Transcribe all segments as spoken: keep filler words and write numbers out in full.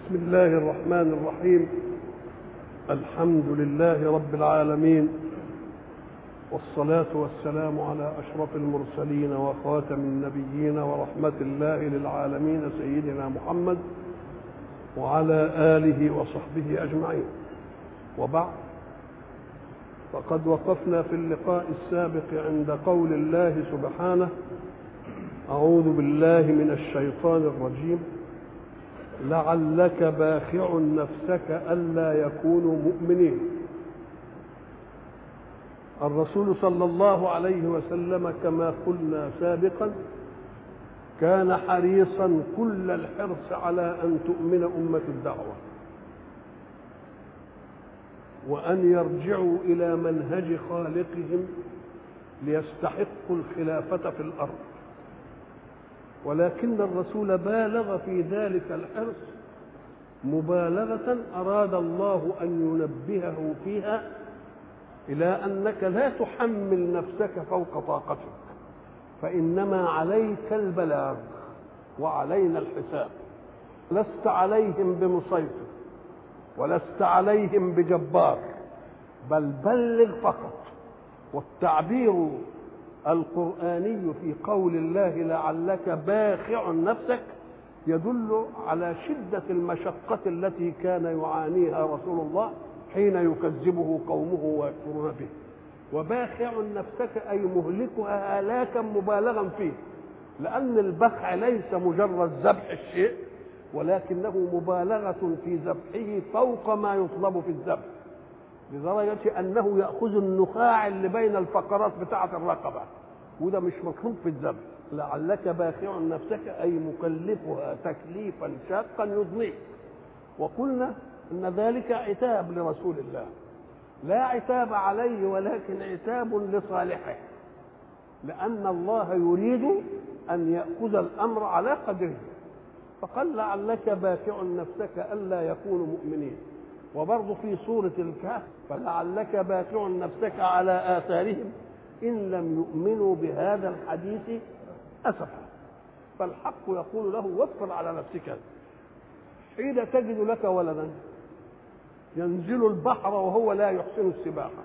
بسم الله الرحمن الرحيم. الحمد لله رب العالمين، والصلاة والسلام على أشرف المرسلين وخاتم النبيين ورحمة الله للعالمين سيدنا محمد وعلى آله وصحبه أجمعين. وبعد، فقد وقفنا في اللقاء السابق عند قول الله سبحانه: أعوذ بالله من الشيطان الرجيم، لعلك باخع نفسك ألا يكونوا مؤمنين. الرسول صلى الله عليه وسلم كما قلنا سابقا كان حريصا كل الحرص على أن تؤمن أمة الدعوة وأن يرجعوا إلى منهج خالقهم ليستحقوا الخلافة في الأرض، ولكن الرسول بالغ في ذلك الحرص مبالغة أراد الله أن ينبهه فيها إلى أنك لا تحمل نفسك فوق طاقتك، فإنما عليك البلاغ وعلينا الحساب. لست عليهم بمسيطر ولست عليهم بجبار، بل بلغ فقط. والتعبير القرآني في قول الله لعلك باخع نفسك يدل على شدة المشقة التي كان يعانيها رسول الله حين يكذبه قومه ويكفرون به. وباخع نفسك أي مهلكها هلاكا مبالغا فيه، لأن البخع ليس مجرد ذبح الشيء، ولكنه مبالغة في ذبحه فوق ما يطلب في الذبح، لدرجة أنه يأخذ النخاع اللي بين الفقرات بتاعة الرقبة، وده مش مطلوب في الذبح. لعلك باخع نفسك أي مكلفها تكليفا شاقا يضنيك. وقلنا أن ذلك عتاب لرسول الله، لا عتاب عليه ولكن عتاب لصالحه، لأن الله يريد أن يأخذ الأمر على قدره، فقال لعلك باخع نفسك ألا يكونوا مؤمنين. وبرضه في سورة الكهف: فلعلك باخع نفسك على آثارهم إن لم يؤمنوا بهذا الحديث أسفا. فالحق يقول له: وفر على نفسك. حين تجد لك ولدا ينزل البحر وهو لا يحسن السباحة،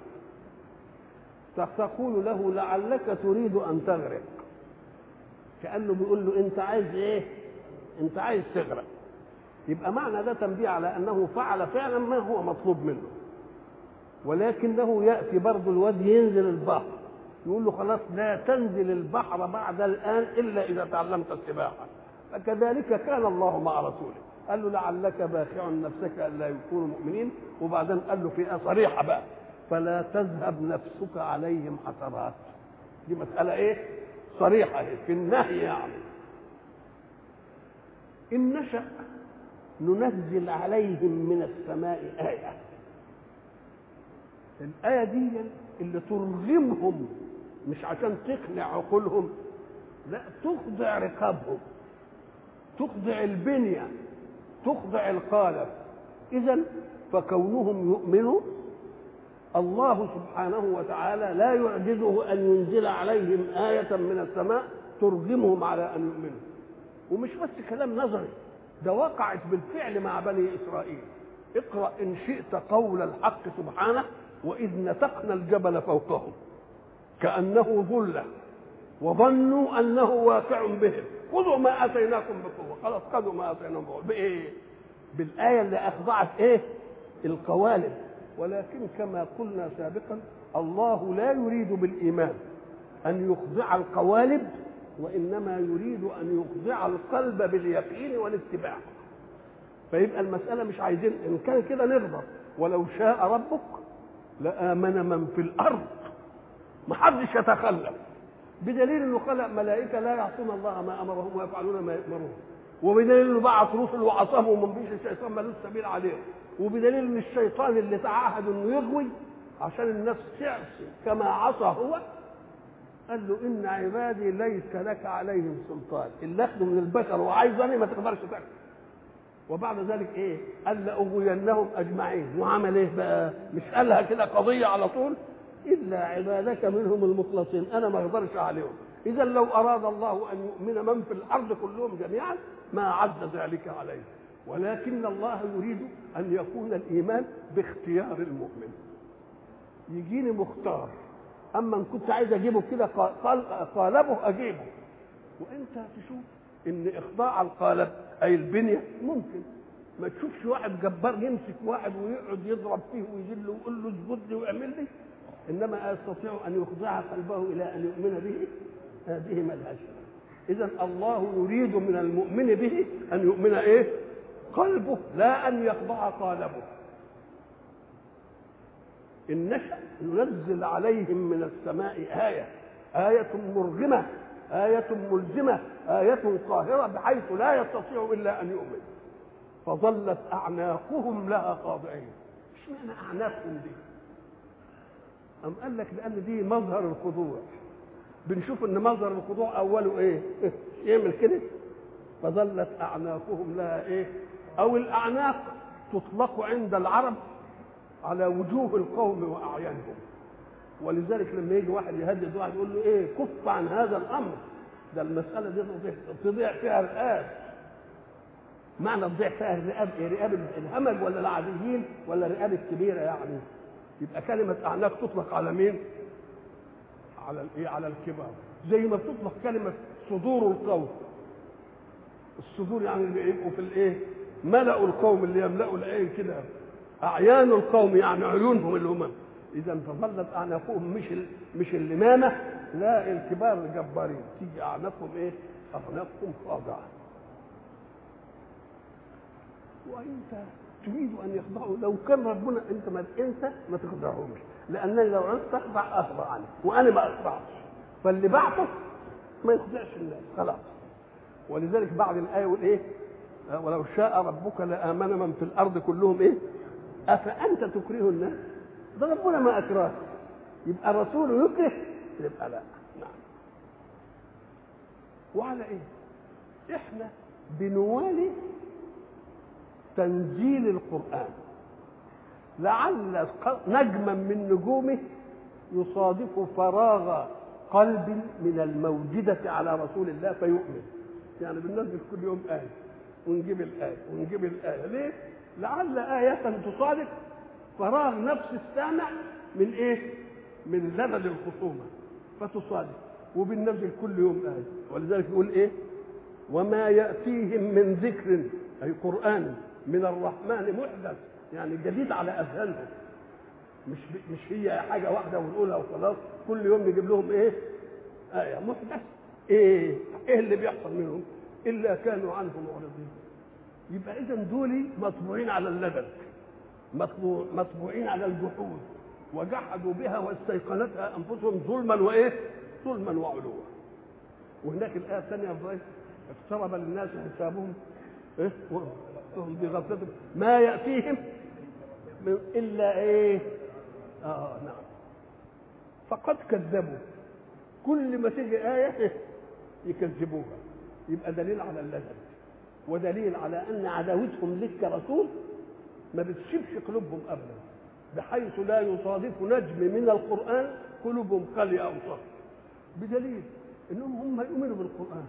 تقول له لعلك تريد أن تغرق، كأنه بيقول له أنت عايز إيه؟ أنت عايز تغرق. يبقى معنى ده تنبيه على أنه فعل فعلا ما هو مطلوب منه، ولكنه يأتي برضه الواد ينزل البحر يقول له خلاص لا تنزل البحر بعد الآن إلا إذا تعلمت السباحة. فكذلك كان الله مع رسوله، قال له لعلك باخع نفسك ألا يكونوا مؤمنين، وبعدين قال له فئة صريحة بقى: فلا تذهب نفسك عليهم حسرات. دي مسألة إيه؟ صريحة في النهي. يعني إن نشأ ننزل عليهم من السماء آية. الآية دي اللي ترغمهم، مش عشان تقنع عقولهم، لا، تخضع رقابهم، تخضع البنية، تخضع القالب. إذن فكونهم يؤمنوا، الله سبحانه وتعالى لا يعجزه أن ينزل عليهم آية من السماء ترغمهم على أن يؤمنوا. ومش بس كلام نظري، ده وقعت بالفعل مع بني إسرائيل. اقرأ إن شئت قول الحق سبحانه: وإذ نتقنا الجبل فوقهم كأنه ظلة وظنوا أنه واقع بهم خذوا ما آتيناكم بقوة. خلاص خذوا ما آتيناكم بقوة. بإيه؟ بالآية اللي أخضعت إيه؟ القوالب. ولكن كما قلنا سابقا الله لا يريد بالإيمان أن يخضع القوالب، وإنما يريد أن يخضع القلب باليقين والاتباع. فيبقى المسألة مش عايزين إن كان كده نرضى، ولو شاء ربك لآمن من في الأرض، محدش يتخلف، بدليل إنه خلق ملائكة لا يعصون الله ما أمرهم ويفعلون ما يأمرون، وبدليل إنه بعث رسل وعصاهم ومن بيش الشيطان ملوش سبيل عليهم، وبدليل إن الشيطان اللي تعهد إنه يغوي عشان النفس تعصي كما عصى هو قال له إن عبادي ليس لك عليهم سلطان، اللي أخذوا من البشر وعايزني ما تقدرش تاخذ. وبعد ذلك إيه؟ قال لأغوينهم أجمعين. وعمل إيه بقى؟ مش قالها كده قضية على طول: إلا عبادك منهم المخلصين، أنا ما أقدرش عليهم. إذا لو أراد الله أن يؤمن من في الأرض كلهم جميعا ما عد ذلك عليه، ولكن الله يريد أن يكون الإيمان باختيار المؤمن. يجيني مختار، أما إن كنت عايز أجيبه كده قالبه أجيبه. وأنت تشوف إن إخضاع القالب أي البنية ممكن. ما تشوفش واحد جبار يمسك واحد ويقعد يضرب فيه ويجله ويقول له اسجد لي واعمل لي، إنما يستطيع أن يخضع قلبه إلى أن يؤمن به. هذه ملهاش. إذن الله يريد من المؤمن به أن يؤمن إيه؟ قلبه، لا أن يخضع قالبه. إن نشأ ننزل عليهم من السماء آية، آية مرغمة، آية ملزمة، آية قاهرة بحيث لا يستطيع إلا أن يؤمن. فظلت أعناقهم لها خاضعين. مش معنى أعناقهم دي؟ أم قال لك لأن دي مظهر الخضوع. بنشوف إن مظهر الخضوع أوله إيه؟ يعمل كده. فظلت أعناقهم لها إيه؟ أو الأعناق تطلق عند العرب على وجوه القوم وأعيانهم. ولذلك لما يجي واحد يهدد واحد يقول له إيه؟ كف عن هذا الأمر، ده المسألة دي تضيع فيها الرقاب. معنى تضيع فيها الرقاب إيه؟ رقاب الهمج ولا العاديين ولا الرقاب الكبيرة يعني؟ يبقى كلمة أعناق تطلق على مين؟ على الإيه؟ على الكبار. زي ما بتطلق كلمة صدور القوم. الصدور يعني اللي يبقوا في الإيه؟ ملأوا القوم، اللي يملأوا العين كده. أعيان القوم يعني عيونهم اللي هم. إذا فظلت أعناقهم مش ال... مش اللمامة، لا الكبار الجبارين. تيجي أعناقهم إيه؟ أعناقهم خاضعة. وأنت تريد أن يخضعوا. لو كان ربنا أنت ما أنت ما تخضعهمش، لأنني لو عرفت أخضع أخضع عنك، وأنا ما أخضعش. فاللي بعته ما يخضعش الناس خلاص. ولذلك بعد الآية يقول إيه؟ ولو شاء ربك لآمن من في الأرض كلهم إيه؟ أفأنت تكره الناس؟ ده ربنا ما أكره. يبقى الرسول يكره؟ يبقى لا. نعم. وعلى إيه؟ إحنا بنوالي تنزيل القرآن، لعل نجما من نجومه يصادف فراغ قلب من الموجدة على رسول الله فيؤمن. يعني بننزل كل يوم آية ونجيب الآية ونجيب الآية. ليه؟ لعل آية تصادف فراغ نفس السامع من إيه؟ من زبد الخصومة فتصادف، وبننزل كل يوم آية. ولذلك يقول إيه؟ وما يأتيهم من ذكر أي قرآن من الرحمن محدث، يعني جديد على أذهانهم. مش مش هي حاجة واحدة ونقولها وخلاص. كل يوم نجيب لهم إيه؟ آية محدث. إيه؟ إيه اللي بيحصل منهم؟ إلا كانوا عنه معرضين. يبقى إذا دول مطبوعين على اللبن، مطبوع مطبوعين على الجحود، وجحدوا بها واستيقنتها أنفسهم ظلما وإيه؟ ظلما وعلوا. وهناك الآية الثانية اقترب للناس حسابهم إيه؟ وهم بغفلتهم ما يأتيهم من إلا إيه؟ آه نعم. فقد كذبوا. كل ما تيجي آية يكذبوها. يبقى دليل على اللذة، ودليل على أن عداوتهم لك كرسول ما بتسيبش قلوبهم أبدا، بحيث لا يصادف نجم من القرآن قلوبهم خالية أو صف. بدليل إنهم هم يؤمنوا بالقرآن،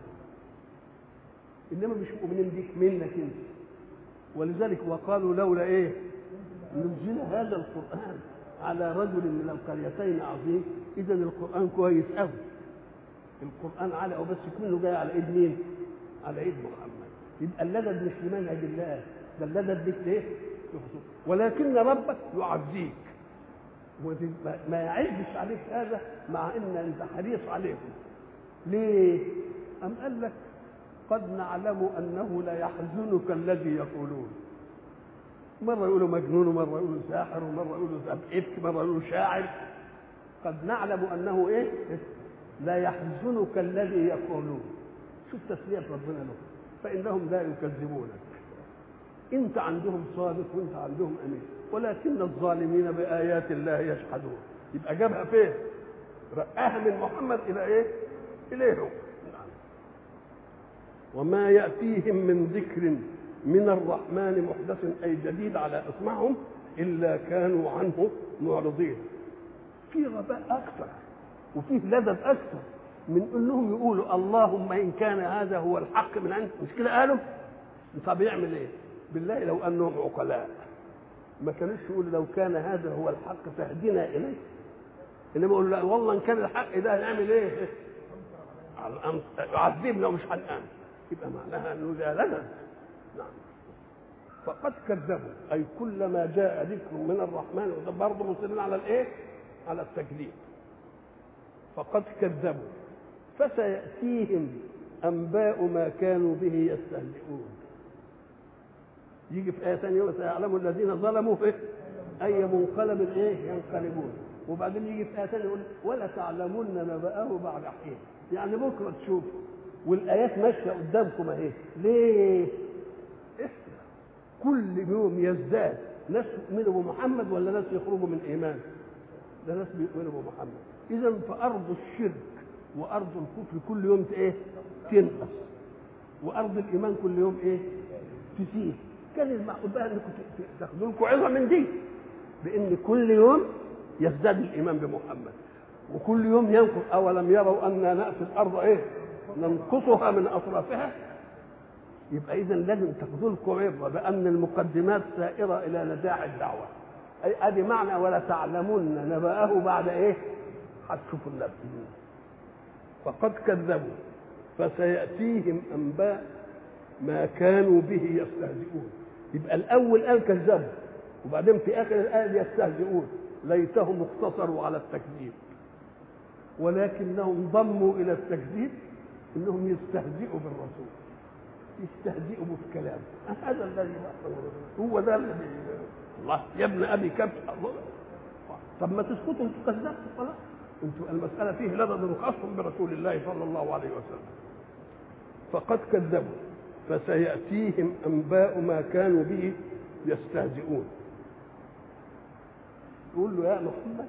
إنما مش مؤمنين بيك منك أنت. ولذلك وقالوا لولا إيه؟ نزل هذا القرآن على رجل من القريتين عظيم. إذا القرآن كويس أوي. القرآن على وبس كله جاي على إيد مين؟ على إيد محمد. يبقى اللدد مش لمنهج الله، ده اللدد ليك ليه؟ ولكن ربك يعزيك وما يعزش عليك هذا، مع ان انت حريص عليهم. ليه؟ أم قال لك قد نعلم انه لا يحزنك الذي يقولون. مره يقولوا مجنون، ومره يقولوا ساحر، ومره يقولوا ابك، مره يقولوا شاعر. قد نعلم انه ايه؟ لا يحزنك الذي يقولون. شوف تسليه ربنا له. فانهم لا يكذبونك، انت عندهم صادق وانت عندهم امين، ولكن الظالمين بايات الله يجحدون. يبقى جابها فين؟ رقاها من محمد الى ايه؟ اليهم. وما ياتيهم من ذكر من الرحمن محدث اي جديد على اسمعهم الا كانوا عنه معرضين. في غباء اكثر وفيه لذذ اكثر من انهم يقولوا اللهم ان كان هذا هو الحق من عندك. مش كده قالوا؟ طب يعمل ايه؟ بالله لو انهم عقلاء ما كانوش يقولوا لو كان هذا هو الحق فاهدنا اليه، انما يقولوا لا والله ان كان الحق ده هنعمل ايه؟ عذبنا ومش هنآمن. يبقى معناها انه ده لنا. نعم. فقد كذبوا اي كلما جاء ذكر من الرحمن، وده برضه مصرين على الايه؟ على التكذيب. فقد كذبوا فسيأتيهم أنباء ما كانوا به يستهزئون. يجي في آية ثانية وسيعلم الذين ظلموا في أي منقلب إيه ينقلبون. وبعدين يجي في آية ثانية يقول ولا تعلمون نبأه بعد حين، يعني بكرة تشوفوا. والآيات ماشية قدامكم أهي. ليه؟ اسمع، كل يوم يزداد ناس يؤمنوا بمحمد ولا ناس يخرجوا من إيمان؟ ده ناس بيؤمنوا بمحمد. إذا فأرض الشرك وأرض الكفر كل يوم إيه؟ تنقص، وأرض الإيمان كل يوم إيه؟ تزيد. كان المعقول بقى إنكم تاخذوا لكم عظة من دي، بإن كل يوم يزداد الإيمان بمحمد وكل يوم ينقص. أولم يروا أننا نأتي الأرض إيه؟ ننقصها من أطرافها. يبقى إذا لازم تاخذوا لكم عظة بأن المقدمات سائرة إلى نزاع الدعوة. أي أدي معنى ولا تعلمون نبأه بعد إيه؟ هتشوفوا النبي. فقد كذبوا فسيأتيهم أنباء ما كانوا به يستهزئون. يبقى الأول قال كذبوا، وبعدين في آخر الآية يستهزئون. ليتهم اقتصروا على التكذيب، ولكنهم ضموا إلى التكذيب إنهم يستهزئوا بالرسول، يستهزئوا بالكلام. هذا الذي هو ده الذي الله يا ابن أبي كبش. الله طب ما تسكتوا انتوا كذبتوا خلاص، انتوا المسألة فيه لدد خاص برسول الله صلى الله عليه وسلم. فقد كذبوا فسيأتيهم أنباء ما كانوا به يستهزئون. يقول له يا محمد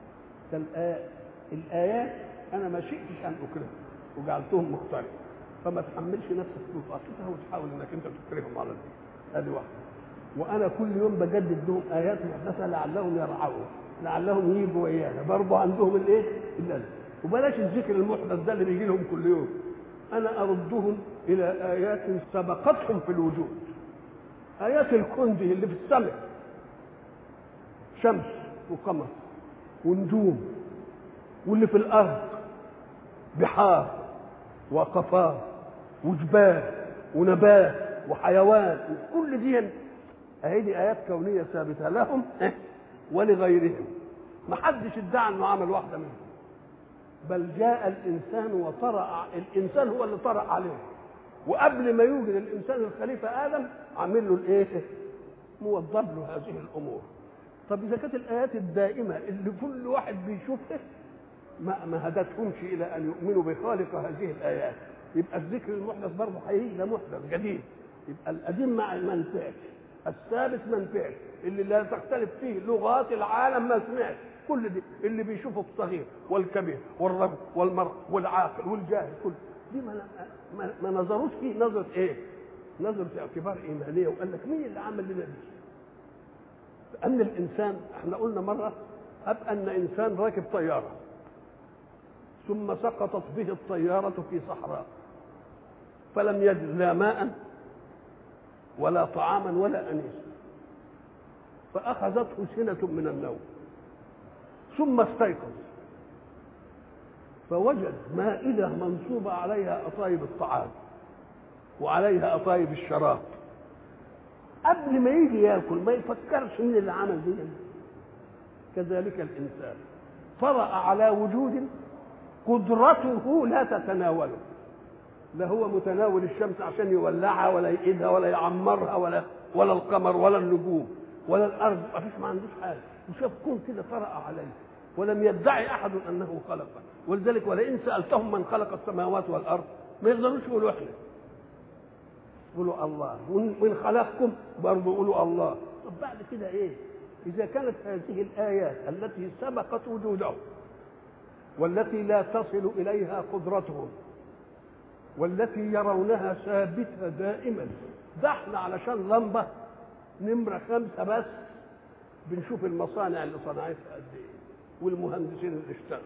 الآيات أنا ما شئتش أن أكرههم وجعلتهم مختلفة، فما تحملش نفسك بطاقتها وتحاول أنك أنت تكرههم على دي. هذه واحدة. وأنا كل يوم بجدد لهم آيات محدثة لعلهم يرعون، لعلهم يجوا ويانا. برضه عندهم الايه؟ اللازم. وبلاش الذكر المحدث ده اللي بيجي لهم كل يوم. انا اردهم الى ايات سبقتهم في الوجود، ايات الكون دي اللي في السماء، شمس وقمر ونجوم، واللي في الارض بحار وقفار وجبال ونبات وحيوان، كل دي هذه ايات كونيه ثابته لهم ولغيرهم. ما حدش ادعى انه عمل واحده منهم، بل جاء الانسان وطرأ، الانسان هو اللي طرأ عليه. وقبل ما يوجد الانسان الخليفه ادم عامل له الايه؟ موضب له هذه الامور. طب اذا كانت الايات الدائمه اللي كل واحد بيشوفها ما ما هدتهمش الى ان يؤمنوا بخالق هذه الايات، يبقى الذكر المحدث برضه هيجي ده محدث جديد. يبقى القديم ما نفعش، الثابت ما نفعش، اللي لا تختلف فيه لغات العالم ما سمعش. كل دي اللي بيشوفه الصغير والكبير والرجل والمرء والعاقل والجاهل، كل دي ما ما, ما نظروش فيه نظره ايه؟ نظره اعتبار ايمانيه. وقال لك مين اللي عمل لنا دي؟ لان الانسان احنا قلنا مره اب ان انسان راكب طياره ثم سقطت به الطياره في صحراء فلم يجد لا ماء ولا طعاما ولا انيس، فاخذته سنه من النوم ثم استيقظ فوجد مائده منصوبه عليها اطايب الطعام وعليها اطايب الشراب. قبل ما يجي ياكل ما يفكرش مين اللي عمل دي. كذلك الانسان طرأ على وجود قدرته لا تتناوله، لا هو متناول الشمس عشان يولعها ولا يقيدها ولا يعمرها ولا ولا القمر ولا النجوم ولا الارض، ما فيش، ما عندوش حاجه. وشاف كون كده طرأ عليه ولم يدعي احد انه خلقه. ولذلك ولئن سالتهم من خلق السماوات والارض ما يقدروش يقولوا احنا، يقولوا الله. ومن خلقكم برضه يقولوا الله. طب بعد كده ايه؟ اذا كانت هذه الايات التي سبقت وجودهم والتي لا تصل اليها قدرتهم والتي يرونها ثابته دائما، ده احنا علشان لمبه نمره خمسه بس بنشوف المصانع اللي صنعتها قد ايه والمهندسين اللي اشتغلوا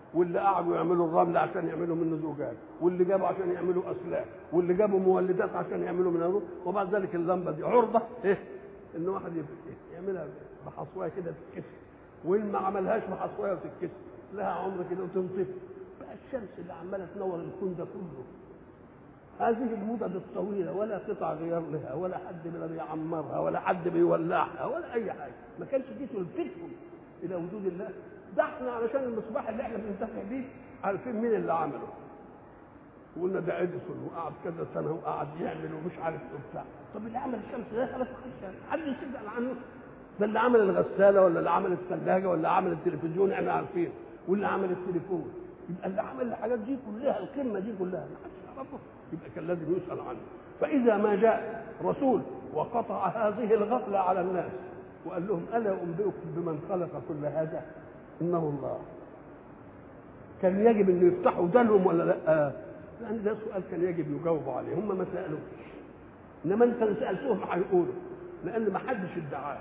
واللي قعدوا يعملوا الرمل عشان يعملوا منه زجاج، واللي جابوا عشان يعملوا اسلاك، واللي جابوا مولدات عشان يعملوا منها نور، وبعد ذلك اللمبه دي عرضه ايه ان واحد يعملها بحصوايه كده تتكسر، وان ما عملهاش بحصوايه وتتكسر لها عمر كده وتنطفي. بقى الشمس اللي عماله تنور الكون ده كله، هذه المدد الطويله ولا قطع غيار لها، ولا حد بيعمرها، ولا حد بيولعها، ولا اي حاجه، ما كانش دي تلفتهم الى وجود الله. ده احنا علشان المصباح اللي احنا بننتفع بيه عارفين مين اللي عمله، وقلنا ده اديسون وقعد كذا سنه وقعد يعمل ومش عارف ايه وبتاع. طب اللي عمل الشمس ده خلاص حد يسال عنه؟ ده اللي عمل الغساله ولا اللي عمل الثلاجه ولا عمل التلفزيون احنا عارفين، واللي عمل التليفون. يبقى اللي عمل الحاجات دي كلها القمه دي كلها ما حدش يعرفه، يبقى كان لازم يسال عنه. فاذا ما جاء رسول وقطع هذه الغفله على الناس وقال لهم الا انبئكم بمن خلق كل هذا انه الله، كان يجب ان يفتحوا دلهم ولا لا؟ لان ده سؤال كان يجب يجاوبوا عليه، هم ما سالوش، انما انت اللي سالتهم هيقولوا، لان ما حدش ادعاه.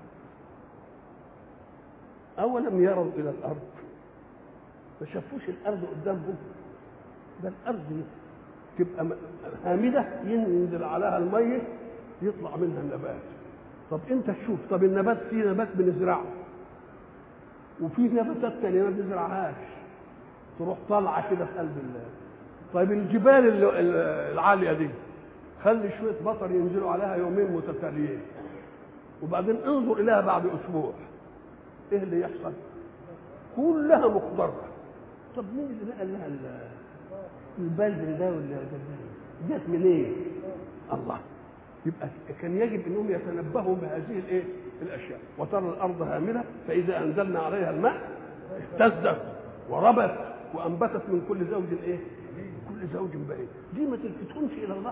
اولم يروا الى الارض، ما شافوش الارض قدامهم؟ ده الارض تبقى هامده ينزل عليها الميه يطلع منها النبات. طب انت تشوف، طب النبات فيه نبات بنزرعه وفي نباتات تانية ما بنزرعهاش تروح طالعه كده في قلب الله. طيب الجبال العاليه دي خلي شويه مطر ينزلوا عليها يومين متتاليين وبعدين انظر اليها بعد اسبوع، ايه اللي يحصل؟ كلها مخضره. طب مين اللي نقل لها البلد ده ولا جت منين؟ إيه؟ الله. يبقى كان يجب انهم يتنبهوا بهذه الايه الاشياء. وترى الارض هامده فاذا انزلنا عليها الماء اهتزت وربت وانبتت من كل زوج ايه كل زوج بعيد. دي ما تلفتهمش الى الله.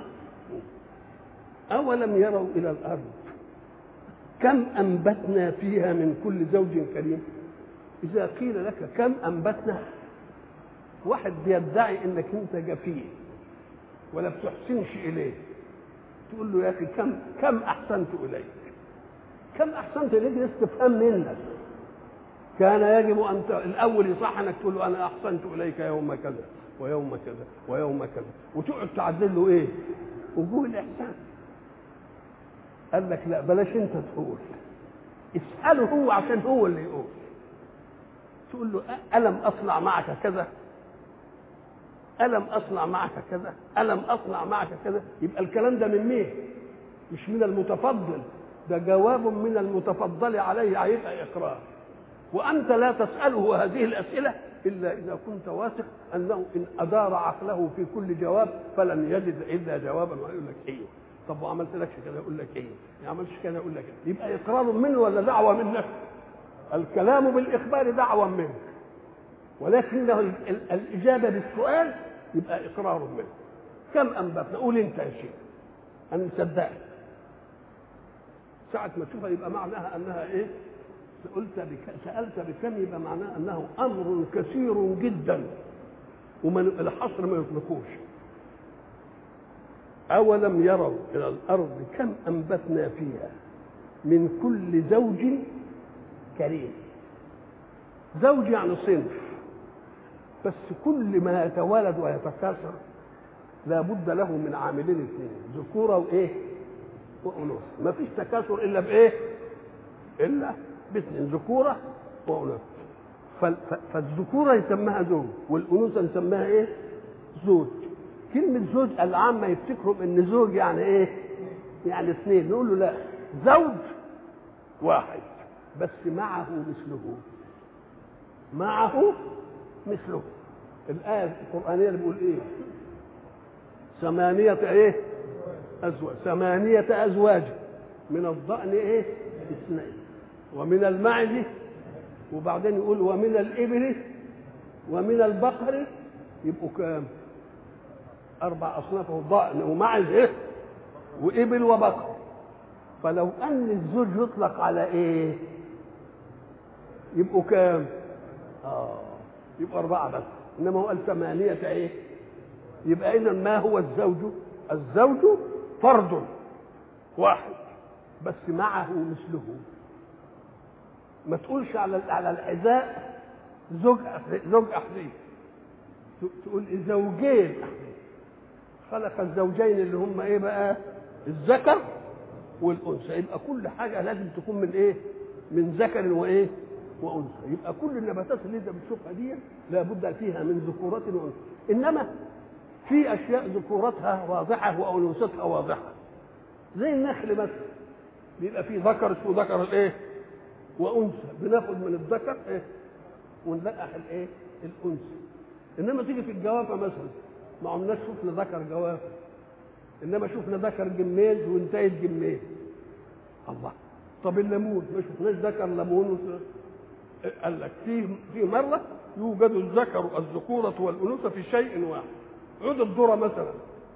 اولم يروا الى الارض كم انبتنا فيها من كل زوج كريم. اذا قيل لك كم انبتنا، واحد بيدعي انك انت جفيه ولا بتحسنش اليه، تقول له يا اخي كم كم احسنت اليك. كم احسنت اليك دي استفهام منك. كان يجب ان الاول يصح انك تقول له انا احسنت اليك يوم كذا ويوم كذا ويوم كذا، وتقعد تعدل له ايه وجوه الاحسان. قال لك لا بلاش انت تقول، اساله هو عشان هو اللي يقول. تقول له الم اصنع معك كذا، الم اصنع معك كذا، الم اصنع معك كذا. يبقى الكلام ده من مين؟ مش من المتفضل، ده جواب من المتفضل عليه، هيبقى اقرار. وانت لا تساله هذه الاسئله الا اذا كنت واثق انه ان ادار عقله في كل جواب فلن يجد الا جوابا ويقول لك ايوه. طب وعملت لكش كذا يقول لك ايوه، ما عملتش كذا يقول لك إيه؟ يبقى اقرار منه ولا دعوه منك؟ الكلام بالاخبار دعوه منك، ولكنه الاجابه بالسؤال يبقى اقرار منه. كم انبتنا؟ قول انت يا شيخ انا مصدقك. ساعه ما تشوفها يبقى معناها انها ايه؟ قلت بك... سالت بكم يبقى معناها انه امر كثير جدا ومن الحصر ما يطلقوش. اولم يروا الى الارض كم انبتنا فيها من كل زوج كريم. زوج يعني صنف، بس كل ما يتولد ويتكاثر لا بد له من عاملين اثنين، ذكوره وايه وانوثه. ما فيش تكاثر الا بايه؟ الا باثنين، ذكوره وانوثه. فالذكوره يسمىها زوج والانوثه نسميها ايه؟ زوج. كلمه زوج العامه يفتكروا ان زوج يعني ايه؟ يعني اثنين. نقول له لا، زوج واحد بس معه مثله، معه مثله. الآية القرآنية اللي بيقول إيه؟ ثمانية إيه؟ أزواج، ثمانية أزواج من الضأن إيه؟ اثنين، ومن المعز، وبعدين يقول ومن الإبل ومن البقر، يبقوا كام؟ أربع أصناف، ضأن ومعز إيه؟ وإبل وبقر. فلو أن الزوج يطلق على إيه؟ يبقوا كام؟ آه يبقى أربعة بس، إنما هو قال ثمانية إيه؟ يبقى إذا ما هو الزوج؟ الزوج فرد واحد بس معه مثله. ما تقولش على على الحذاء زوج زوج أحذية، تقول زوجين أحذية. خلق الزوجين اللي هم ايه بقى؟ الذكر والانثى. يبقى كل حاجه لازم تكون من ايه؟ من ذكر وايه؟ وانثى. يبقى كل النباتات اللي انت بتشوفها دي لابد فيها من ذكورات وانثى. انما في اشياء ذكورتها واضحه وانوثتها واضحه، زي النخل مثلا بيبقى فيه ذكر اسمه ذكر الايه؟ وانثى. بناخد من الذكر ايه؟ ونلقح الايه؟ الانثى. انما تيجي في الجوافه مثلا ما عملناش شفنا ذكر جوافه، انما شفنا ذكر جميز وانتهت جميز. الله. طب الليمون ما شفناش ذكر ليمون. قال لك في في مره يوجد الذكر الذكوره والانوثه في شيء واحد. عود الذره مثلا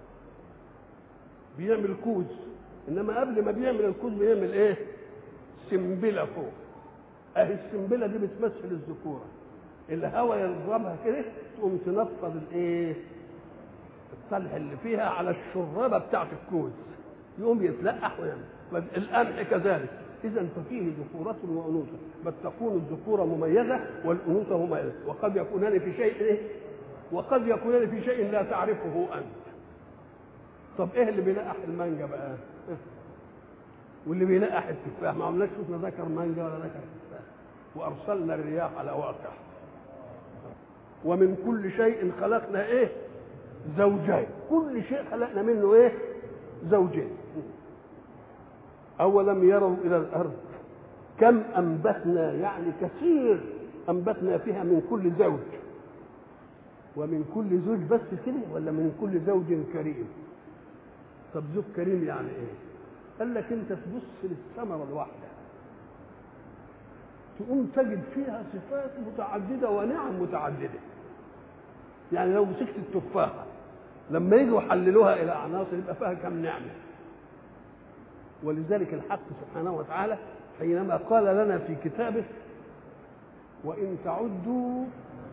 بيعمل كوز، انما قبل ما بيعمل الكوز بيعمل ايه؟ سنبله فوق. اهي السنبله دي بتمثل الذكوره، الهواء يضربها كده تقوم تنفض الايه؟ الصلح اللي فيها على الشرابه بتاعت الكوز، يقوم يتلقح ويعمل. القمح كذلك. اذا ففيه ذكورة وانوثه، بل تكون الذكوره مميزه والانوثه مميزه، وقد يكونان في شيء ايه؟ وقد يكونان في شيء لا تعرفه انت. طب ايه اللي بيلقح المانجا بقى؟ واللي بيلقح التفاح؟ ما عملناش شفنا ذكر مانجا ولا ذكر تفاح. وارسلنا الرياح على واقع. ومن كل شيء خلقنا ايه؟ زوجين. كل شيء خلقنا منه ايه؟ زوجين. اولم يروا الى الارض كم انبتنا، يعني كثير انبتنا فيها من كل زوج. ومن كل زوج بس كده ولا من كل زوج كريم؟ طب زوج كريم يعني ايه؟ قال لك انت تبص للثمره الواحده تقوم تجد فيها صفات متعدده ونعم متعدده. يعني لو مسكت التفاحه لما يجوا يحللوها الى عناصر يبقى فيها كم نعمه. ولذلك الحق سبحانه وتعالى حينما قال لنا في كتابه وان تعدوا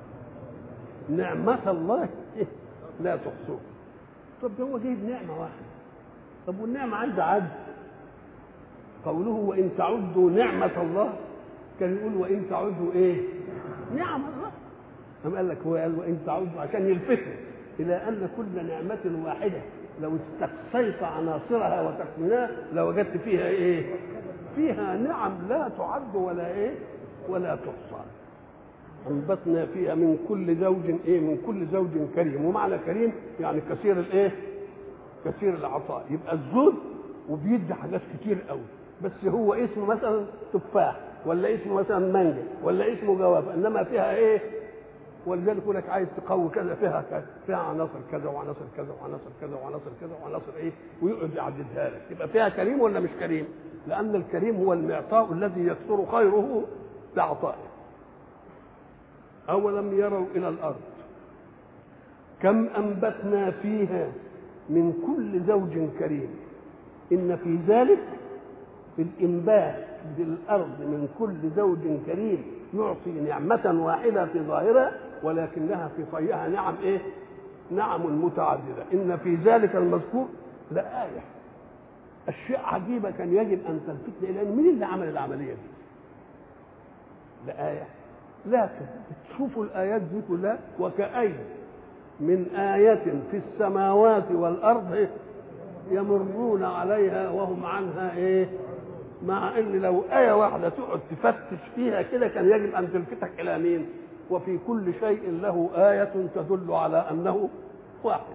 نعمه الله لا تحصوها. طب ده هو جايب نعمه واحده، طب والنعمه عايزه عد. قوله وان تعدوا نعمه الله كان يقول وان تعدوا ايه؟ نعم الله. أم قال لك هو قال وان تعدوا عشان يلفتوا الى ان كل نعمه واحده لو استقصيت عناصرها وتكملها لوجدت فيها ايه؟ فيها نعم لا تعد ولا ايه؟ ولا تحصى. انبتنا فيها من كل زوج ايه؟ من كل زوج كريم. ومعنى كريم يعني كثير الايه؟ كثير العطاء. يبقى الزوج وبيدي حاجات كتير قوي، بس هو اسمه مثلا تفاح ولا اسمه مثلا مانجا ولا اسمه جوافه، انما فيها ايه؟ ولذلك يقول لك عايز تقوي كذا فيها كذا، فيها عناصر كذا وعناصر كذا وعناصر كذا وعناصر كذا وعناصر ايه؟ ويقعد يعددها لك. يبقى فيها كريم ولا مش كريم؟ لان الكريم هو المعطاء الذي يكثر خيره بعطائه. اولم يروا الى الارض كم انبتنا فيها من كل زوج كريم ان في ذلك في الانبات في الارض من كل زوج كريم يعطي نعمه واحده في ظاهرها ولكنها في طيها نعم ايه؟ نعم متعدده. ان في ذلك المذكور لآية. الشيء عجيبه كان يجب ان تلفتنا الى مين اللي عمل العمليه دي؟ لآية. لكن تشوفوا الايات دي كلها وكأي من آية في السماوات والارض يمرون عليها وهم عنها ايه؟ مع ان لو آية واحدة تقعد تفتش فيها كده كان يجب ان تلفتك الى مين؟ وفي كل شيء له آية تدل على انه واحد.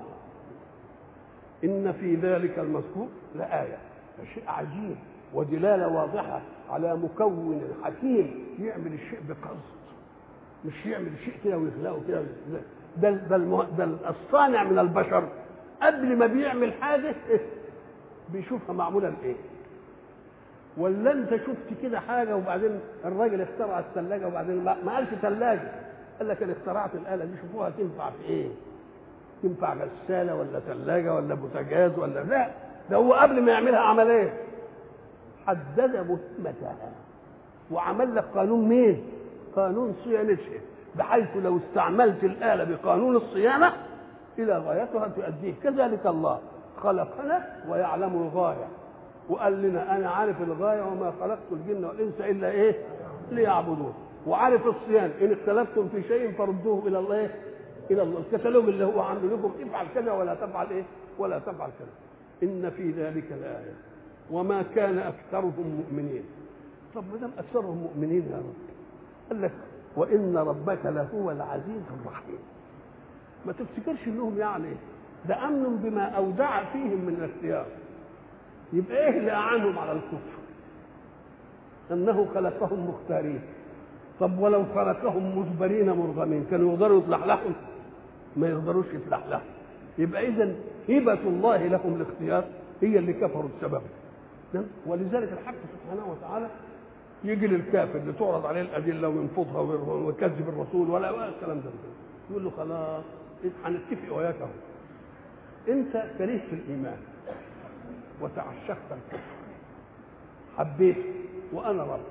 ان في ذلك المذكور لآية. شيء عجيب ودلالة واضحة على مكون حكيم يعمل الشيء بقصد، مش يعمل الشيء كده ويخلقه كده. ده ده ده الصانع من البشر قبل ما بيعمل حاجة بيشوفها معمولة بايه. ولا انت شفت كده حاجه وبعدين الراجل اخترع الثلاجه وبعدين ما قالش ثلاجه، قال لك انا اخترعت الاله دي شوفوها تنفع في ايه؟ تنفع غساله ولا ثلاجه ولا بوتاجاز ولا لا؟ ده هو قبل ما يعملها عمل ايه؟ حدد مهمتها وعمل لك قانون مين؟ قانون صيانتها، بحيث لو استعملت الاله بقانون الصيانه الى غايتها تؤديه. كذلك الله خلقنا ويعلم الغايه وقال لنا انا عارف الغايه وما خلقت الجن والانس الا ايه؟ ليعبدون. وعارف الصيام، ان اختلفتم في شيء فردوه الى الله، الى الله الكتالوج اللي هو عامل لكم افعل كذا ولا تفعل ايه ولا تفعل كذا. ان في ذلك الايه وما كان اكثرهم مؤمنين. طب ما دام اكثرهم مؤمنين يا رب، قال لك وان ربك لهو العزيز الرحيم. ما تفتكرش انهم يعني ده امن بما اودع فيهم من الاختيار. يبقى ايه اللي اعانهم على الكفر؟ انه خلقهم مختارين. طب ولو خلقهم مجبرين مرغمين كانوا يقدروا يتلحلحوا؟ ما يقدروش يتلحلحوا. يبقى اذا هبه الله لهم الاختيار هي اللي كفروا بسببه. ولذلك الحق سبحانه وتعالى يجي للكافر اللي تعرض عليه الادله وينفضها ويكذب الرسول ولا الكلام ده، يقول له خلاص هنتفق وياك اهو، انت كرهت الايمان وتعشقت الكفر، حبيته وانا رب،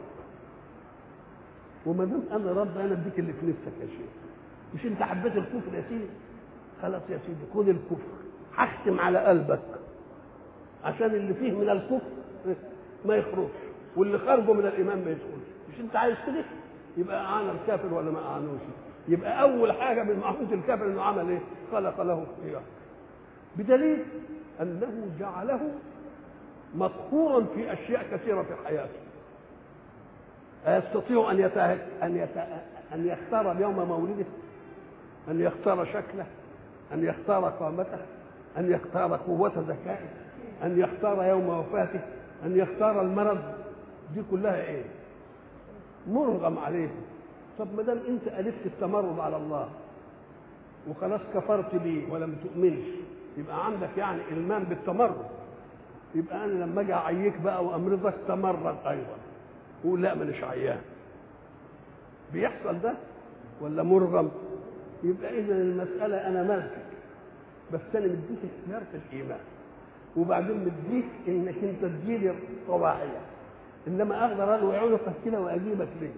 وما دام انا رب انا اديك اللي في نفسك يا شيخ. مش انت حبيت الكفر يا سيدي؟ خلاص يا سيدي خد الكفر، هختم على قلبك عشان اللي فيه من الكفر ما يخرجش واللي خرجه من الايمان ما يدخلش. مش انت عايز كده؟ يبقى اعان الكافر ولا ما اعانوش؟ يبقى اول حاجه من معهود الكافر انه عمل ايه؟ خلق له اختيار، بدليل انه جعله مقهورا في اشياء كثيره في حياته. أيستطيع أن يته... أن يت... أن يختار يوم مولده، أن يختار شكله، أن يختار قامته، أن يختار قوة ذكائه، أن يختار يوم وفاته، أن يختار المرض؟ دي كلها إيه؟ مرغم عليه. طب ما دام أنت ألفت التمرد على الله وخلاص كفرت بيه ولم تؤمنش، يبقى عندك يعني إلمام بالتمرد. يبقى أنا لما أجي أعييك بقى وأمرضك تمرد أيضا، قول لا مانيش عيان. بيحصل ده ولا مرغم؟ يبقى اذا المساله انا مالكك، بس انا مديك اختيار في الايمان، وبعدين مديك انك انت تجيلي طواعيه، انما اقدر الوي عنقك كده واجيبك ليه؟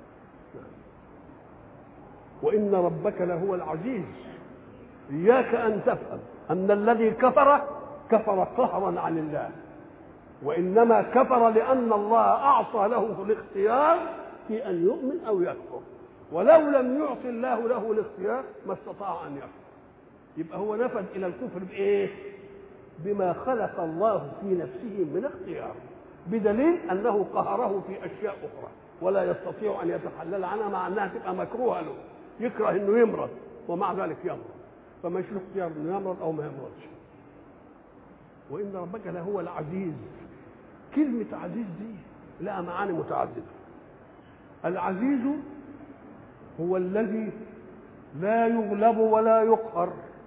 وان ربك لهو العزيز. اياك ان تفهم ان الذي كفر كفر قهرا عن الله، وإنما كفر لأن الله أعطى له الاختيار في أن يؤمن أو يكفر، ولو لم يعطي الله له الاختيار ما استطاع أن يكفر. يبقى هو نفذ إلى الكفر بإيه؟ بما خلق الله في نفسه من اختيار، بدليل أنه قهره في أشياء أخرى ولا يستطيع أن يتحلل عنها، مع أنها تبقى مكروهة له، يكره أنه يمرض ومع ذلك يمرض، فمش له اختيار أنه يمرض أو ما يمرضش. وإن ربك لهو العزيز. كلمة عزيز دي لها معاني متعددة. العزيز هو الذي لا يغلب ولا يقهر.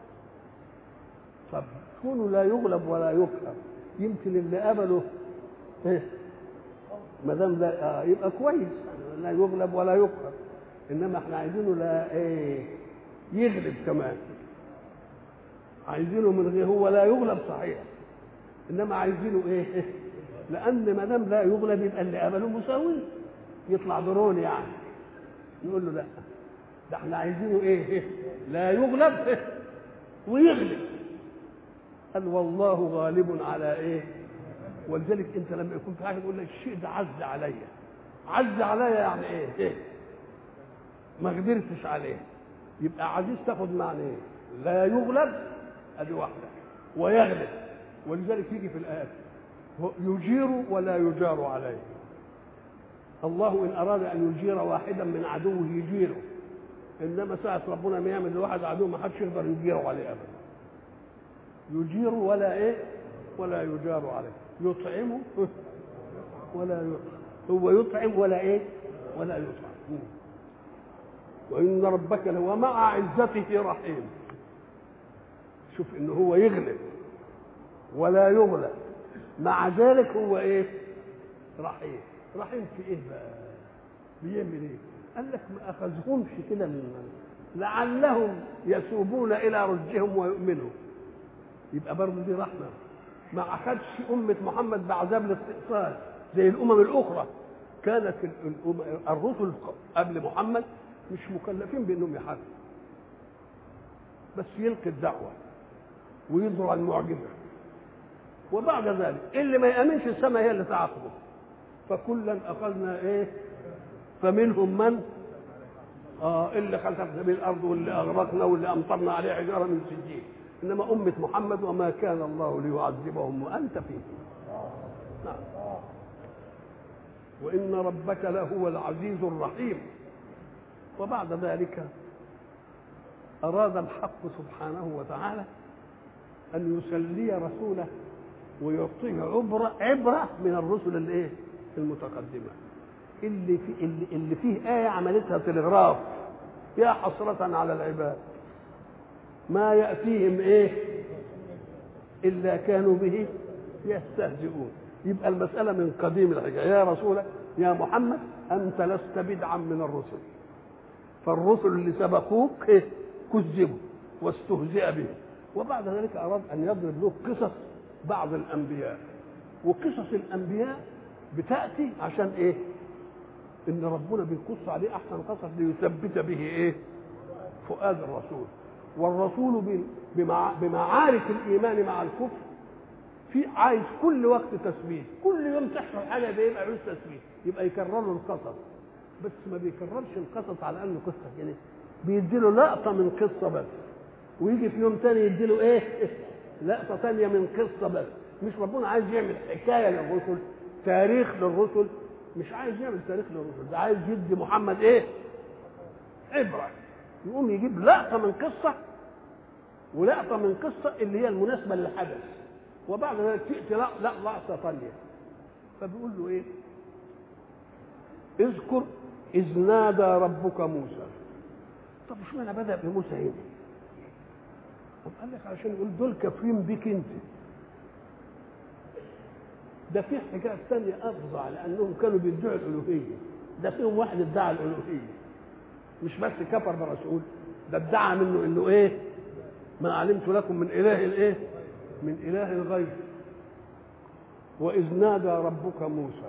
طب كونه لا يغلب ولا يقهر يمكن اللي قبله ايه؟ ما دام لا آه يبقى كويس، لا يغلب ولا يقهر. انما احنا عايزينه لا ايه؟ يغلب كمان. عايزينه من غير، هو لا يغلب صحيح، انما عايزينه ايه؟ لان ما دام لا يغلب يبقى اللي قبله مساوي، يطلع درون يعني. نقول له لا، ده احنا عايزينه ايه؟ لا يغلب إيه؟ ويغلب. قال والله غالب على ايه؟ ولذلك انت لما يكون في حاجه تقول لك الشيء ده عز عليا، عز عليا يعني ايه؟ ايه؟ ما قدرتش عليه. يبقى عزيز تاخد معنى ايه؟ لا يغلب ادي واحده، ويغلب. ولذلك يجي في الايات يجير ولا يجار عليه. الله ان اراد ان يجير واحدا من عدوه يجيره، انما ساعه ربنا ما يعمل لواحد عدو ما حدش يقدر يجيره عليه ابدا. يجير ولا ايه؟ ولا يجار عليه. يطعمه ولا يطعم، هو يطعم ولا ايه؟ ولا يطعم. وان ربك لهو مع عزته رحيم. شوف انه هو يغلب ولا يغلب، مع ذلك هو ايه؟ رحيم. رحيم في ايه بقى؟ بيعمل ايه؟ قال لك ما اخذهمش كده من لعلهم يسوبون الى رشدهم ويؤمنوا. يبقى برضه دي رحمه. ما اخذش امه محمد بعذاب الاستئصال زي الامم الاخرى. كانت الرسل قبل محمد مش مكلفين بانهم يحاربوا، بس يلقي الدعوه ويظهر المعجزه، وبعد ذلك اللي ما يامنش السماء هي اللي تعاقبه. فكلا اخذنا ايه؟ فمنهم من اه اللي خسفنا به الارض واللي اغرقنا واللي امطرنا عليه حجاره من سجيل. انما امه محمد وما كان الله ليعذبهم وانت فيهم. نعم. وان ربك لهو العزيز الرحيم. وبعد ذلك اراد الحق سبحانه وتعالى ان يسلي رسوله ويعطيه عبره عبره من الرسل الايه المتقدمه اللي في اللي, اللي فيه ايه عملتها تلغراف. يا حسرة على العباد ما يأتيهم ايه الا كانوا به يستهزئون. يبقى المسألة من قديم الحكاية. يا رسول يا محمد انت لست بدعا من الرسل، فالرسل اللي سبقوك إيه؟ كذبوا واستهزئ بهم. وبعد ذلك اراد ان يضرب له قصص بعض الانبياء، وقصص الانبياء بتاتي عشان ايه؟ ان ربنا بيقص عليه احسن قصص ليثبت به ايه؟ فؤاد الرسول. والرسول بمعارك الايمان مع الكفر في عايز كل وقت تثبيت، كل يوم تحصل حاجه بيبقى عايز تثبيت، يبقى يكرر له القصص، بس ما بيكررش القصص على انه قصه يعني، بيديله لقطه من قصه بس، ويجي في يوم تاني يديله ايه؟ لقطه ثانيه من قصه بس. مش ربنا عايز يعمل حكايه للرسل، تاريخ للرسل، مش عايز يعمل تاريخ للرسل، ده عايز يدي محمد ايه؟ عبره. يقوم يجيب لقطه من قصه ولقطه من قصه اللي هي المناسبه للحدث، وبعد ذلك تاتي لا لا لقطه ثانيه. فبيقول له ايه؟ اذكر اذ نادى ربك موسى. طب اشمعنى بدا بموسى هنا؟ طب قال لك عشان يقول دول كافرين بيك انت. ده في حاجات ثانيه افظع، لانهم كانوا بيدعوا الالوهيه. ده فيهم واحد ادعى الالوهيه، مش بس كفر برسول، ده ادعى منه انه ايه؟ ما علمت لكم من اله الايه؟ من اله غير. واذ نادى ربك موسى،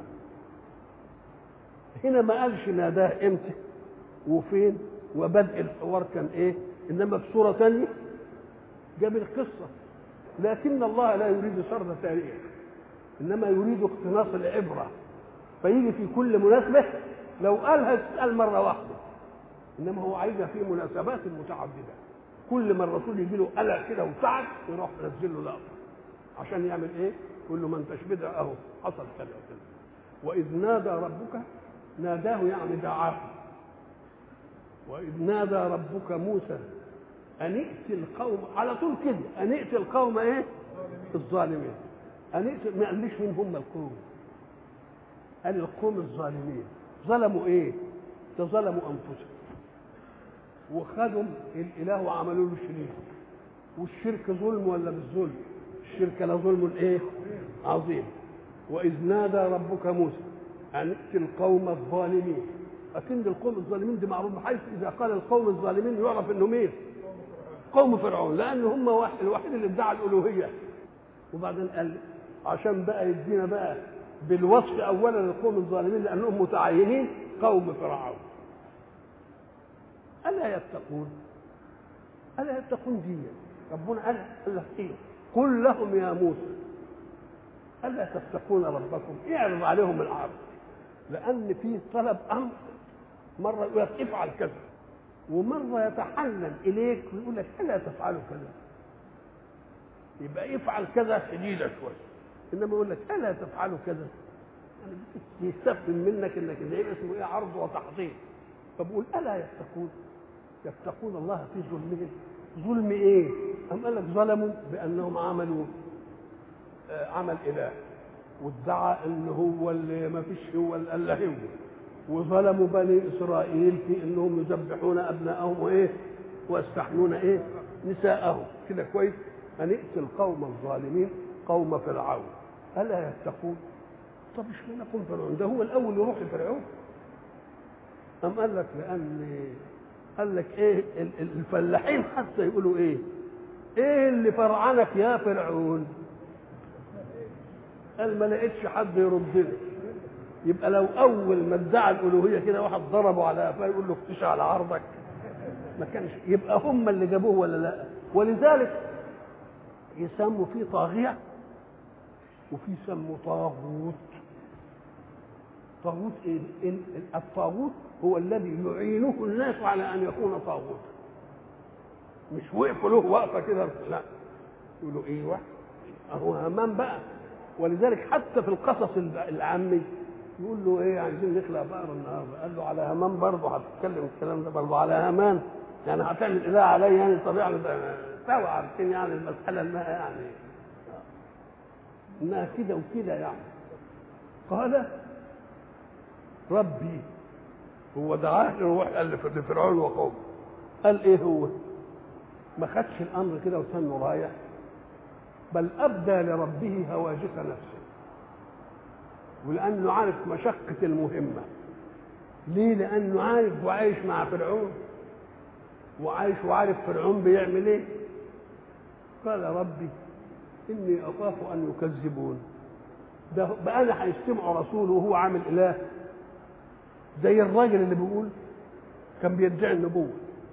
هنا ما قالش ناداه امتى وفين وبدء الحوار كان ايه، انما في صوره ثانيه جاب القصه. لكن الله لا يريد سرد تاريخ، انما يريد اقتناص العبره، فيجي في كل مناسبه لو قالها تسال مره واحده، انما هو عايزها في مناسبات متعدده. كل ما الرسول يجي له قلق كده وتعب يروح ينزل له لقطه عشان يعمل ايه؟ يقول له ما انتش بدع اهو حصل كذا وكذا. واذ نادى ربك، ناداه يعني دعاه. واذ نادى ربك موسى ان ائت القوم، على طول كده ان ائت القوم ايه؟ الظالمين. ان ائت، ما قاليش مين هم القوم، قال القوم الظالمين. ظلموا ايه؟ ده ظلموا انفسهم وخدوا الاله وعملوا له شريك. والشرك ظلم ولا مش ظلم؟ الشرك لظلم ايه؟ عظيم. واذ نادى ربك موسى ان ائت القوم الظالمين. لكن القوم الظالمين دي معروف، بحيث اذا قال القوم الظالمين يعرف انه مين؟ قوم فرعون، لان هم واحد الوحيد اللي ادعى الالوهيه. وبعدين قال عشان بقى يدينا بقى بالوصف اولا للقوم الظالمين لانهم متعينين، قوم فرعون. الا يتقون؟ الا يتقون دي ربنا قال قال لك ايه؟ قل لهم يا موسى الا تتقون ربكم، اعرض عليهم العرض. لان في طلب امر، مره يقول لك افعل كذا، ومره يتحنن اليك ويقول لك الا تفعلوا كذا. يبقى افعل كذا شديده شويه، انما يقول لك الا تفعلوا كذا، يعني يستفهم منك انك ده يبقى اسمه ايه؟ عرض وتحضير. فبقول الا يتقون؟ يتقون الله في ظلمهم. ظلم ايه؟ أم قال لك ظلموا بانهم عملوا آه عمل اله، وادعى ان هو اللي ما فيش هو اللي هو، وظلموا بني اسرائيل في انهم يذبحون ابناءهم وايه؟ ويستحيون ايه؟ نساءهم. كده كويس؟ ان ائت القوم الظالمين قوم فرعون الا يتقون؟ طب اشمعنى قوم فرعون؟ ده هو الاول يروح لفرعون. أم قال لك لان قال لك ايه الفلاحين حتى يقولوا ايه؟ ايه اللي فرعنك يا فرعون؟ قال ما لقيتش حد يردني. يبقى لو اول ما ادعى الالوهيه كده واحد ضربه على قفاه يقول له اختشى على عرضك، ما كانش يبقى هم اللي جابوه ولا لا؟ ولذلك يسموا فيه طاغيه وفي يسموا طاغوت. الطاغوت ايه؟ الطاغوت هو الذي يعينه الناس على ان يكون طاغوت، مش وقفوا له وقفه كده، لا يقولوا ايوه اهو همان بقى. ولذلك حتى في القصص العامي يقول له ايه عايزين نخلق بقره النهارده، قال له على همان برضه هتتكلم الكلام ده برضه على همان، يعني هتعمل اله عليا يعني؟ طبيعي سوا عارفين يعني المساله انها يعني انها كده وكده يعني. قال ربي، هو دعاه يروح قال لفرعون وقومه، قال ايه هو؟ ما خدش الامر كده وسنه رايح، بل ابدى لربه هواجس نفسه، ولانه عارف مشقه المهمه. ليه؟ لانه عارف وعايش مع فرعون، وعايش وعارف فرعون بيعمل ايه. قال ربي اني اخاف ان يكذبون. ده بقى انا هيستمعوا رسول وهو عامل اله زي الراجل اللي بيقول كان بيدعي النبوه،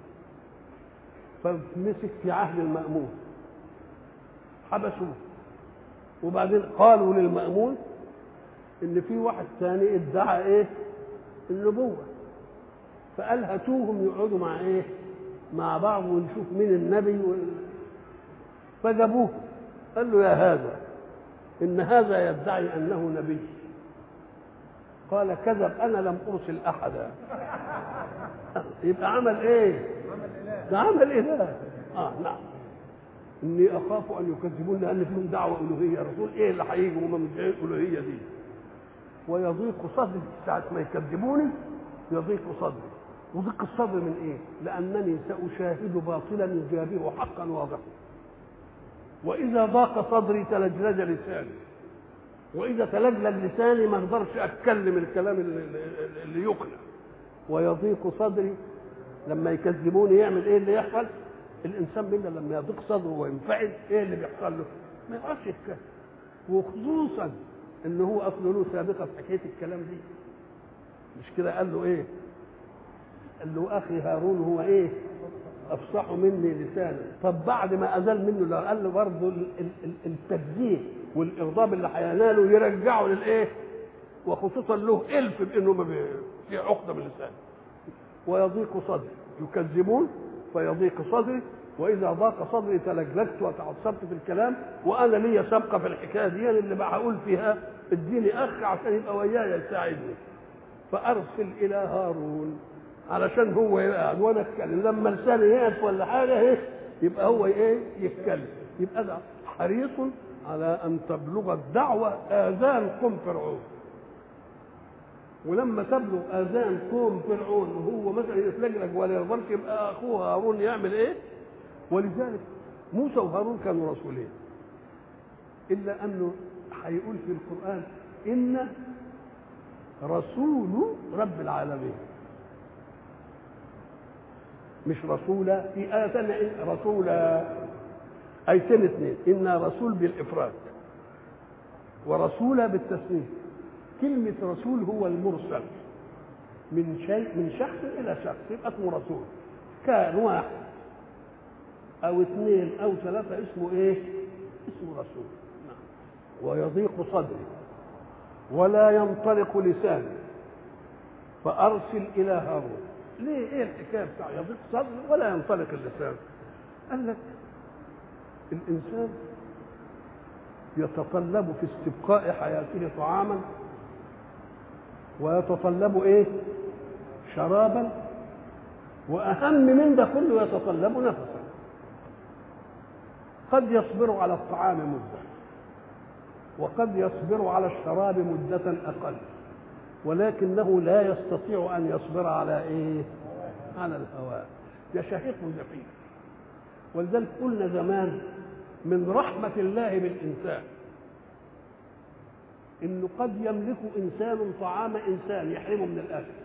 فمسك في عهد المأمون حبسوه، وبعدين قالوا للمأمون ان في واحد ثاني ادعى ايه؟ النبوه، فقال هاتوهم يقعدوا مع ايه؟ مع بعض ونشوف مين النبي و... فجابوه، قال له يا هذا ان هذا يدعي انه نبي. قال كذب، انا لم ارسل احدا. يبقى عمل ايه؟ ده عمل اله. اه نعم، اني اخاف ان يكذبون لان فيهم دعوه الوهيه، رسول ايه اللي هيجي وهم مدعين الالوهيه دي؟ ويضيق صدري ساعه ما يكذبوني، يضيق صدري. وضيق الصدر من ايه؟ لانني ساشاهد باطلا يجابه حقا واضحا، واذا ضاق صدري تلجلج لساني، واذا تلجلج لساني ما اقدرش اتكلم الكلام اللي يقنع. ويضيق صدري لما يكذبوني يعمل ايه اللي يحصل؟ الانسان منا لما يضيق صدره وينفعل ايه اللي بيحصل له؟ ما يعرفش يتكلم. وخصوصا ان هو اصله له سابقه في حكايه الكلام دي، مش كده؟ قال له ايه؟ قال له اخي هارون هو ايه؟ افصح مني لسانا. طب بعد ما ازال منه قال له برضه التكذيب والاغضاب اللي هيناله يرجعه للايه؟ وخصوصا له الف بانه ما في عقده من لسانه. ويضيق صدري، يكذبون فيضيق صدري، واذا ضاق صدري تلجلجت وتعصبت في الكلام، وانا لي سابقه في الحكايه دي اللي بقول فيها اديني اخ عشان يبقى وياي يساعدني، فارسل الى هارون علشان هو يقعد وانا اتكلم، لما لساني يقف ولا حاجه ايه يبقى هو ايه؟ يتكلم. يبقى ده حريص على ان تبلغ الدعوه اذان قوم فرعون، ولما تبلغ اذان قوم فرعون وهو مثلا يتلجلج ولا يرضاش، يبقى اخوه هارون يعمل ايه؟ ولذلك موسى وهارون كانوا رسولين، الا انه هيقول في القران ان رسول رب العالمين، مش رسولا. في آية ثانية رسولا، آيتين اثنين، إن رسول بالإفراد ورسولا بالتثنية. كلمة رسول هو المرسل من شيء من شخص إلى شخص، يبقى اسمه رسول. كان واحد أو اثنين أو ثلاثة اسمه إيه؟ اسمه رسول. نعم. ويضيق صدري ولا ينطلق لساني فأرسل إلى هارون. ليه؟ ايه الحكايه بتاع يضيق صدر ولا ينطلق اللسان؟ قال لك الانسان يتطلب في استبقاء حياته طعاما، ويتطلب ايه؟ شرابا، واهم من ده كله يتطلب نفسا. قد يصبر على الطعام مده، وقد يصبر على الشراب مده اقل، ولكنه لا يستطيع ان يصبر على ايه؟ على الهواء. يشهق زفير. ولذلك قلنا زمان من رحمه الله بالانسان انه قد يملك انسان طعام انسان يحرمه من الاكل،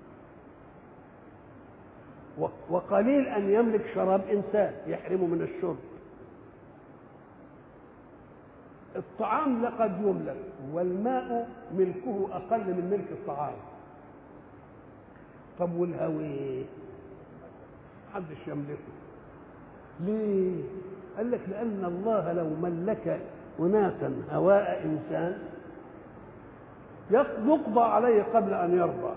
وقليل ان يملك شراب انسان يحرمه من الشرب. الطعام لقد يملك، والماء ملكه اقل من ملك الطعام. طب والهواء محدش يملكه. ليه؟ قال لك لان الله لو ملك اناسا هواء انسان يقضى عليه قبل ان يرضى.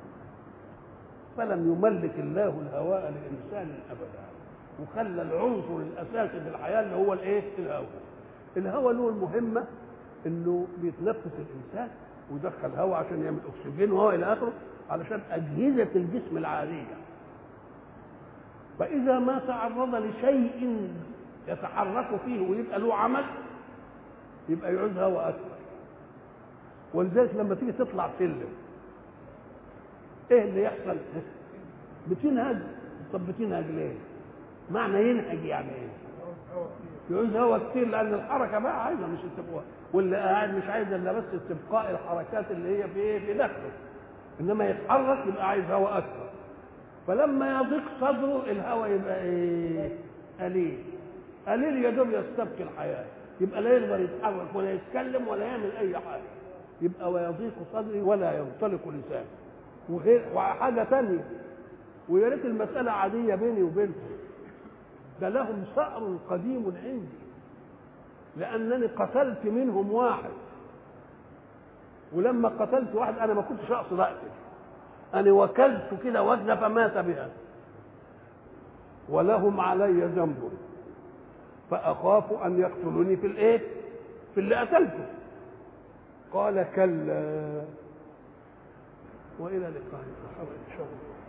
فلم يملك الله الهواء لانسان ابدا، وخلى العنصر الاساسي في الحياه اللي هو الايه؟ الهواء. الهواء له المهمه انه بيتنفس الانسان ويدخل هواء عشان يعمل اكسجين وهو الى اخره، علشان اجهزه الجسم العاديه. فاذا ما تعرض لشيء يتحرك فيه ويبقى له عمل، يبقى يعوز هواء اكثر. ولذلك لما تيجي تطلع سلم، ايه اللي يحصل؟ بتنهج. طب بتنهج ليه؟ معنى ينهج يعني ايه؟ يعوز هواء كتير، لان الحركه بقى عايزه مش استبقاء، واللي قاعد مش عايز الا بس استبقاء الحركات اللي هي في ايه؟ في داخله. انما يتحرك يبقى عايز هواء اكثر. فلما يضيق صدره الهواء يبقى ايه؟ قليل. قليل يا دوب يستبقي الحياه، يبقى لا يقدر يتحرك ولا يتكلم ولا يعمل اي حاجه. يبقى ويضيق صدري ولا ينطلق لساني. وغير وحاجه ثانيه، ويا ريت المساله عاديه بيني وبينهم، ده لهم ثأر قديم عندي، لانني قتلت منهم واحد. ولما قتلت واحد انا ما كنتش اقصد اقتل، انا وكلت كده وجنه فمات بها، ولهم علي ذنب فاخاف ان يقتلوني في الايه؟ في اللي قتلته. قال كلا، والى لقاء اخر ان شاء الله.